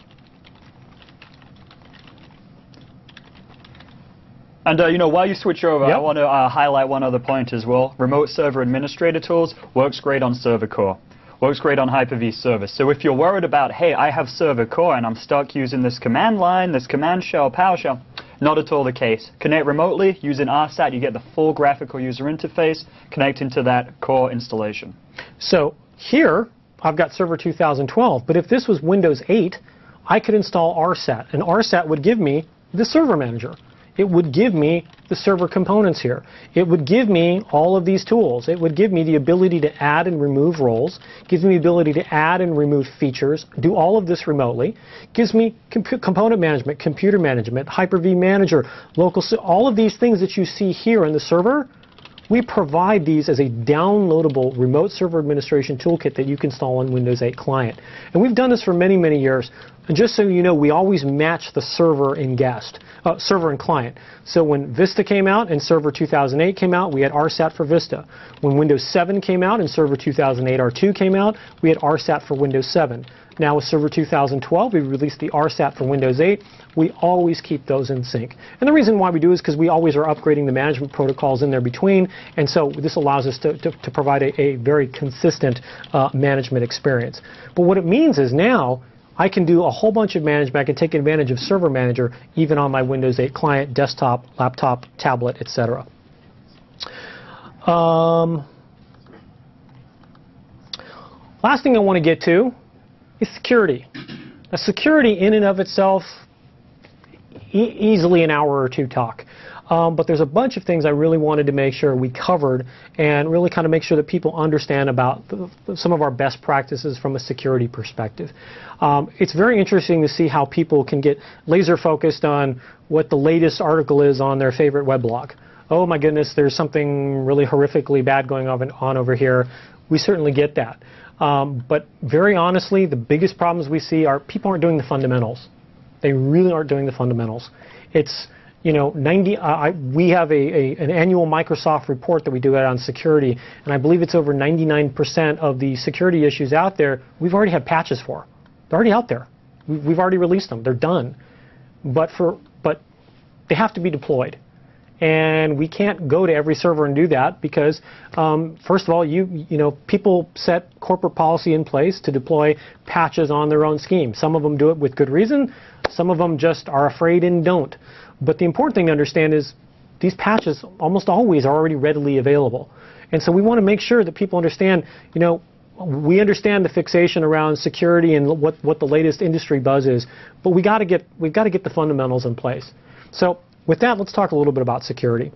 And uh, you know, while you switch over, yep. I want to uh, highlight one other point as well. Remote Server Administrator Tools works great on Server Core. Works great on Hyper-V server. So if you're worried about, hey, I have server core and I'm stuck using this command line, this command shell, PowerShell, not at all the case. Connect remotely using R SAT, you get the full graphical user interface connecting to that core installation. So here, I've got Server two thousand twelve, but if this was Windows eight, I could install R SAT, and R SAT would give me the server manager. It would give me the server components here. It would give me all of these tools. It would give me the ability to add and remove roles, gives me the ability to add and remove features, do all of this remotely, gives me comp component management, computer management, Hyper-V Manager, local, all of these things that you see here in the server. We provide these as a downloadable remote server administration toolkit that you can install on Windows eight client. And we've done this for many, many years. And just so you know, we always match the server and guest, uh, server and client. So when Vista came out and Server two thousand eight came out, we had R SAT for Vista. When Windows seven came out and Server two thousand eight R two came out, we had R SAT for Windows seven. Now with Server two thousand twelve, we released the R SAT for Windows eight. We always keep those in sync. And the reason why we do is because we always are upgrading the management protocols in there between, and so this allows us to, to, to provide a, a very consistent uh, management experience. But what it means is now I can do a whole bunch of management. I can take advantage of Server Manager even on my Windows eight client, desktop, laptop, tablet, et cetera. Um, last thing I want to get to is security. Now, security in and of itself, e easily an hour or two talk. Um, but there's a bunch of things I really wanted to make sure we covered and really kind of make sure that people understand about the, some of our best practices from a security perspective. Um, it's very interesting to see how people can get laser focused on what the latest article is on their favorite weblog. Oh my goodness, there's something really horrifically bad going on, on over here. We certainly get that. Um, but very honestly, the biggest problems we see are people aren't doing the fundamentals. They really aren't doing the fundamentals. It's, you know, ninety. Uh, I, we have a, a, an annual Microsoft report that we do on security, and I believe it's over ninety-nine percent of the security issues out there we've already had patches for. They're already out there. We, we've already released them. They're done. But for but they have to be deployed. And we can't go to every server and do that because, um, first of all, you you know people set corporate policy in place to deploy patches on their own scheme. Some of them do it with good reason. Some of them just are afraid and don't. But the important thing to understand is these patches almost always are already readily available. And so we want to make sure that people understand, you know, we understand the fixation around security and what, what the latest industry buzz is, but we got to get we've got to get the fundamentals in place. So with that, let's talk a little bit about security.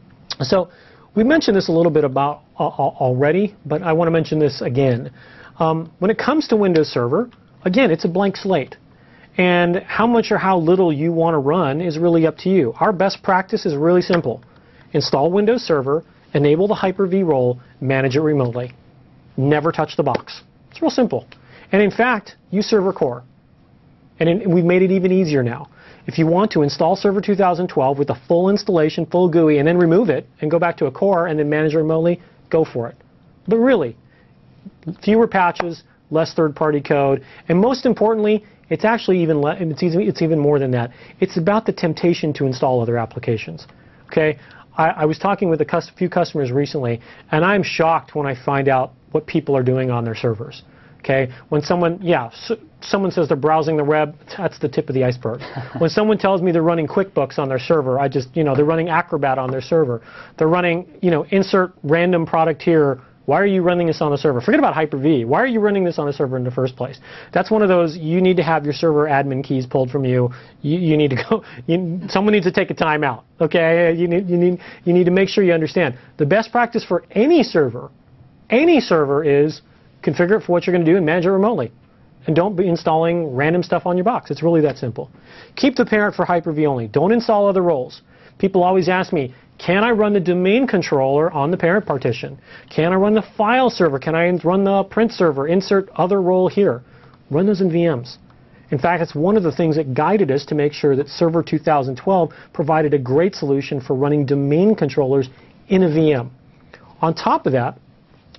So we mentioned this a little bit about uh, already, but I want to mention this again. Um, when it comes to Windows Server, again, it's a blank slate. And how much or how little you want to run is really up to you. Our best practice is really simple. Install Windows Server, enable the Hyper-V role, manage it remotely. Never touch the box. It's real simple. And in fact, use Server Core. And in, we've made it even easier now. If you want to install Server two thousand twelve with a full installation, full G U I, and then remove it and go back to a core and then manage it remotely, go for it. But really, fewer patches, less third-party code, and most importantly, it's actually even le it's even it's even more than that. It's about the temptation to install other applications. Okay, I, I was talking with a cus few customers recently, and I'm shocked when I find out what people are doing on their servers. Okay, when someone, yeah, so, someone says they're browsing the web, that's the tip of the iceberg. When someone tells me they're running QuickBooks on their server, I just, you know, they're running Acrobat on their server. They're running, you know, insert random product here. Why are you running this on the server? Forget about Hyper-V. Why are you running this on the server in the first place? That's one of those, you need to have your server admin keys pulled from you. You, you need to go, you, someone needs to take a time out. Okay, you need, you, need, you need to make sure you understand. The best practice for any server, any server is configure it for what you're going to do and manage it remotely. And don't be installing random stuff on your box. It's really that simple. Keep the parent for Hyper-V only. Don't install other roles. People always ask me, can I run the domain controller on the parent partition? Can I run the file server? Can I run the print server? Insert other role here. Run those in V Ms. In fact, it's one of the things that guided us to make sure that Server two thousand twelve provided a great solution for running domain controllers in a V M. On top of that,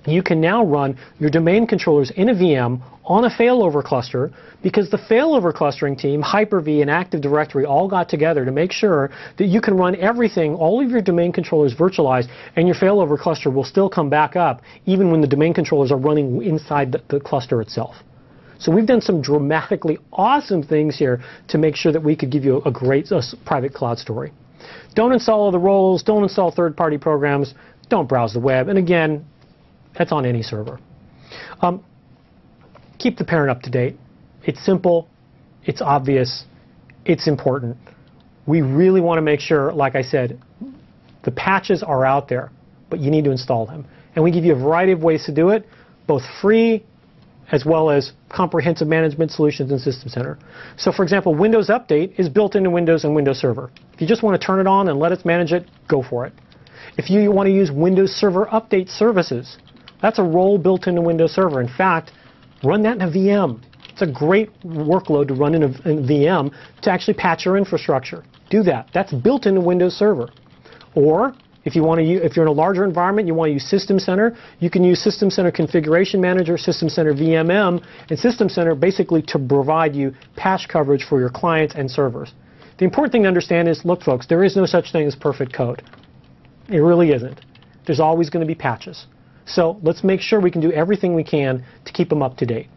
you can now run your domain controllers in a V M on a failover cluster, because the failover clustering team, Hyper-V and Active Directory all got together to make sure that you can run everything, all of your domain controllers virtualized, and your failover cluster will still come back up even when the domain controllers are running inside the, the cluster itself. So we've done some dramatically awesome things here to make sure that we could give you a great uh, private cloud story. Don't install all the roles, don't install third-party programs, don't browse the web, and again, that's on any server. Um, keep the parent up to date. It's simple, it's obvious, it's important. We really want to make sure, like I said, the patches are out there, but you need to install them. And we give you a variety of ways to do it, both free as well as comprehensive management solutions in System Center. So for example, Windows Update is built into Windows and Windows Server. If you just want to turn it on and let us manage it, go for it. If you want to use Windows Server Update services, that's a role built into Windows Server. In fact, run that in a V M. It's a great workload to run in a, in a V M to actually patch your infrastructure. Do that. That's built into Windows Server. Or if you want to use, if you're in a larger environment, you want to use System Center, you can use System Center Configuration Manager, System Center V M M, and System Center basically to provide you patch coverage for your clients and servers. The important thing to understand is, look folks, there is no such thing as perfect code. It really isn't. There's always going to be patches. So let's make sure we can do everything we can to keep them up to date.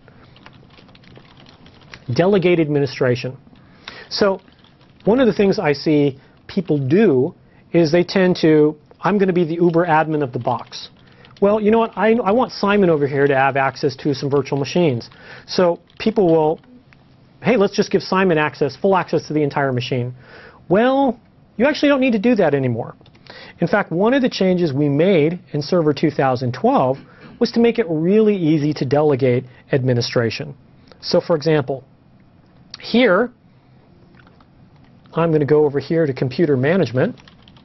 Delegate administration. So one of the things I see people do is they tend to, I'm going to be the Uber admin of the box. Well, you know what, I, I want Simon over here to have access to some virtual machines. So people will, hey, let's just give Simon access, full access to the entire machine. Well, you actually don't need to do that anymore. In fact, one of the changes we made in Server two thousand twelve was to make it really easy to delegate administration. So for example, here, I'm going to go over here to Computer Management.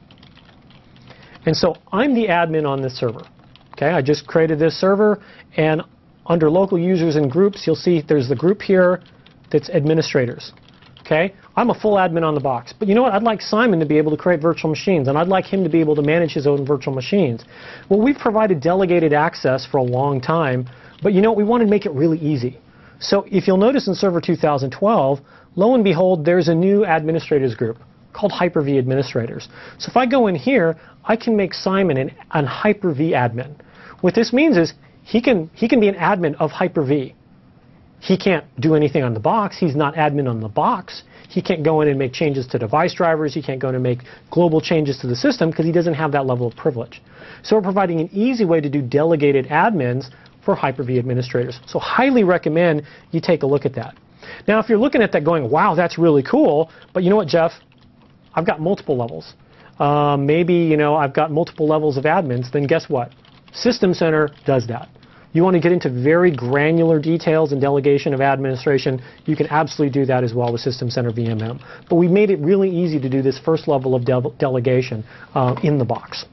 And so I'm the admin on this server. Okay, I just created this server, and under Local Users and Groups, you'll see there's the group here that's Administrators. Okay, I'm a full admin on the box. But you know what? I'd like Simon to be able to create virtual machines, and I'd like him to be able to manage his own virtual machines. Well, we've provided delegated access for a long time, but you know what? We want to make it really easy. So if you'll notice in Server two thousand twelve, lo and behold, there's a new administrators group called Hyper-V Administrators. So if I go in here, I can make Simon an, an Hyper-V admin. What this means is he can, he can be an admin of Hyper-V. He can't do anything on the box. He's not admin on the box. He can't go in and make changes to device drivers. He can't go in and make global changes to the system because he doesn't have that level of privilege. So we're providing an easy way to do delegated admins for Hyper-V administrators. So highly recommend you take a look at that. Now, if you're looking at that going, wow, that's really cool, but you know what, Jeff? I've got multiple levels. Uh, maybe, you know, I've got multiple levels of admins, then guess what? System Center does that. You want to get into very granular details and delegation of administration, you can absolutely do that as well with System Center V M M. But we made it really easy to do this first level of de delegation uh, in the box.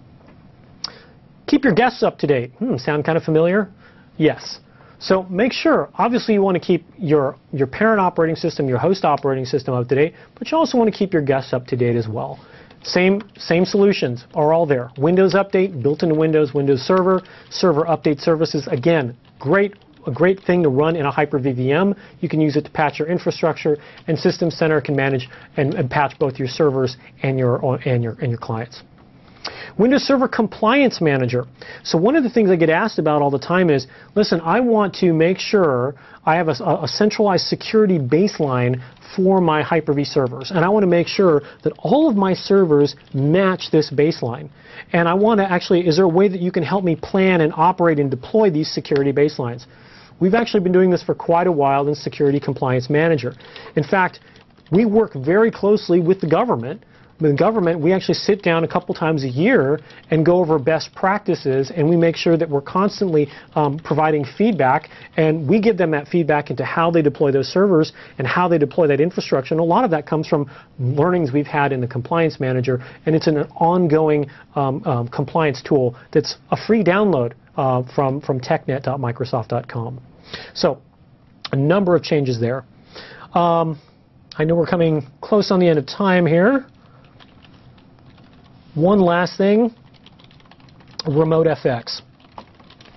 Keep your guests up to date. Hmm, sound kind of familiar? Yes. So make sure, obviously you want to keep your, your parent operating system, your host operating system up to date, but you also want to keep your guests up to date as well. Same, same solutions are all there. Windows Update, built into Windows, Windows Server, Server Update Services. Again, great, a great thing to run in a Hyper-V V M. You can use it to patch your infrastructure, and System Center can manage and, and patch both your servers and your, and your, and your clients. Windows Server Compliance Manager. So one of the things I get asked about all the time is, listen, I want to make sure I have a, a centralized security baseline for my Hyper-V servers. And I want to make sure that all of my servers match this baseline. And I want to actually, is there a way that you can help me plan and operate and deploy these security baselines? We've actually been doing this for quite a while in Security Compliance Manager. In fact, we work very closely with the government. With the government, we actually sit down a couple times a year and go over best practices, and we make sure that we're constantly um, providing feedback, and we give them that feedback into how they deploy those servers and how they deploy that infrastructure. And a lot of that comes from learnings we've had in the Compliance Manager, and it's an ongoing um, um, compliance tool that's a free download uh, from, from technet dot microsoft dot com. So a number of changes there. Um, I know we're coming close on the end of time here. One last thing, Remote F X.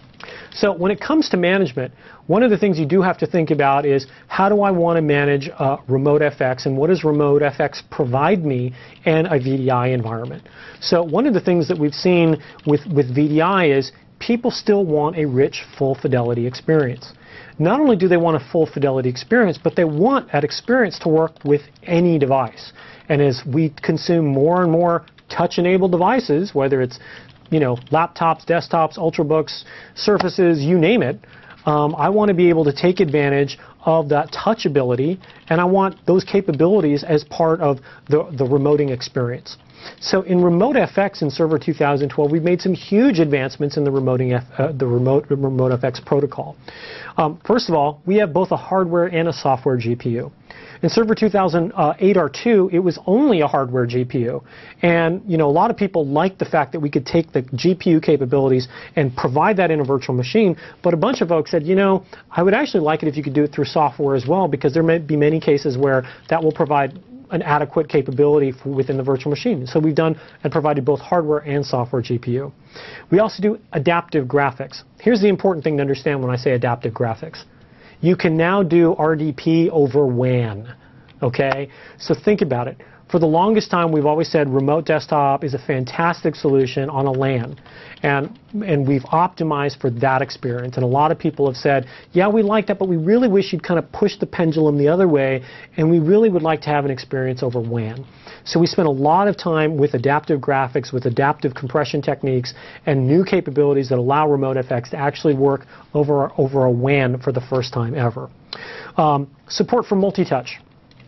So when it comes to management, one of the things you do have to think about is how do I want to manage uh, remote F X, and what does remote F X provide me in a V D I environment? So one of the things that we've seen with, with V D I is people still want a rich, full fidelity experience. Not only do they want a full fidelity experience, but they want that experience to work with any device. And as we consume more and more touch-enabled devices, whether it's you know, laptops, desktops, ultrabooks, Surfaces, you name it, um, I want to be able to take advantage of that touch ability, and I want those capabilities as part of the, the remoting experience. So in Remote F X in Server two thousand twelve, we've made some huge advancements in the, remoting F, uh, the remote, remote F X protocol. Um, first of all, we have both a hardware and a software G P U. In Server two thousand eight R two, it was only a hardware G P U. And you know, a lot of people liked the fact that we could take the G P U capabilities and provide that in a virtual machine. But a bunch of folks said, you know, I would actually like it if you could do it through software as well, because there may be many cases where that will provide an adequate capability for within the virtual machine. So we've done and provided both hardware and software G P U. We also do adaptive graphics. Here's the important thing to understand when I say adaptive graphics. You can now do R D P over W A N. Okay? So think about it. For the longest time, we've always said remote desktop is a fantastic solution on a LAN. And, and we've optimized for that experience. And a lot of people have said, yeah, we like that, but we really wish you'd kind of push the pendulum the other way, and we really would like to have an experience over W A N. So we spent a lot of time with adaptive graphics, with adaptive compression techniques, and new capabilities that allow remote F X to actually work over, over a W A N for the first time ever. Um, support for multi-touch.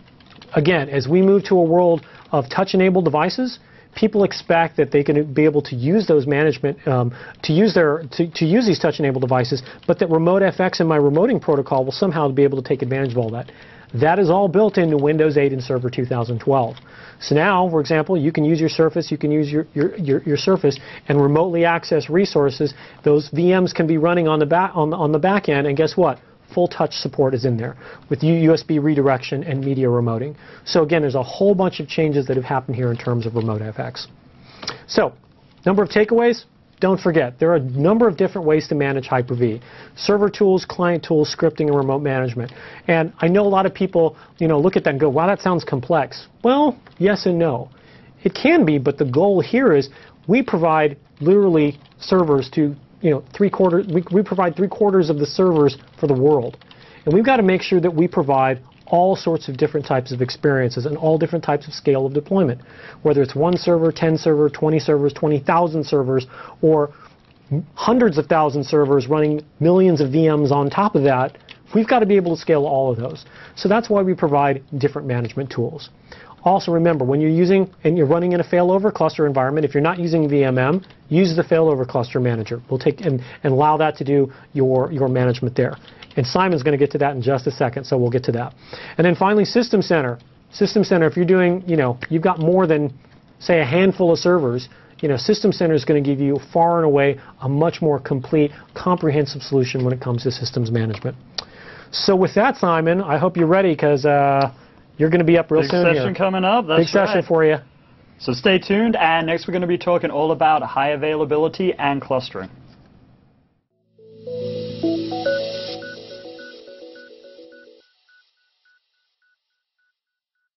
Again, as we move to a world of touch-enabled devices, people expect that they can be able to use those management, um, to use their, to, to use these touch-enabled devices, but that Remote F X and my remoting protocol will somehow be able to take advantage of all that. That is all built into Windows eight and Server two thousand twelve. So now, for example, you can use your Surface, you can use your, your, your, your Surface and remotely access resources. Those V Ms can be running on the back, on the, on the back end, and guess what? Full touch support is in there with U S B redirection and media remoting. So again, there's a whole bunch of changes that have happened here in terms of Remote F X. So, number of takeaways. Don't forget, there are a number of different ways to manage Hyper-V. Server tools, client tools, scripting, and remote management. And I know a lot of people, you know, look at that and go, wow, that sounds complex. Well, yes and no. It can be, but the goal here is we provide literally servers to You know, three quarters. We, we provide three quarters of the servers for the world, and we've got to make sure that we provide all sorts of different types of experiences and all different types of scale of deployment, whether it's one server, ten servers, twenty servers, twenty thousand servers, or hundreds of thousands servers running millions of V Ms on top of that. We've got to be able to scale all of those. So that's why we provide different management tools. Also remember, when you're using and you're running in a failover cluster environment, if you're not using V M M, use the failover cluster manager. We'll take and, and allow that to do your, your management there. And Simon's going to get to that in just a second, so we'll get to that. And then finally, System Center. System Center, if you're doing, you know, you've got more than, say, a handful of servers, you know, System Center is going to give you far and away a much more complete, comprehensive solution when it comes to systems management. So with that, Simon, I hope you're ready, because uh, you're going to be up real Big soon here. Big session coming up. That's Big session right. for you. So stay tuned, and next we're going to be talking all about high availability and clustering.